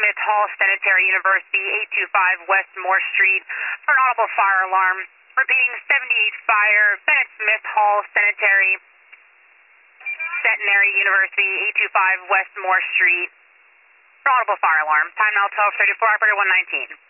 Smith Hall Sanitary University, 825 West Moore Street, for an audible fire alarm. Repeating, 78 fire, Bennett Smith Hall Sanitary University, 825 West Moore Street, for an audible fire alarm. Time now 12:34, operator 119.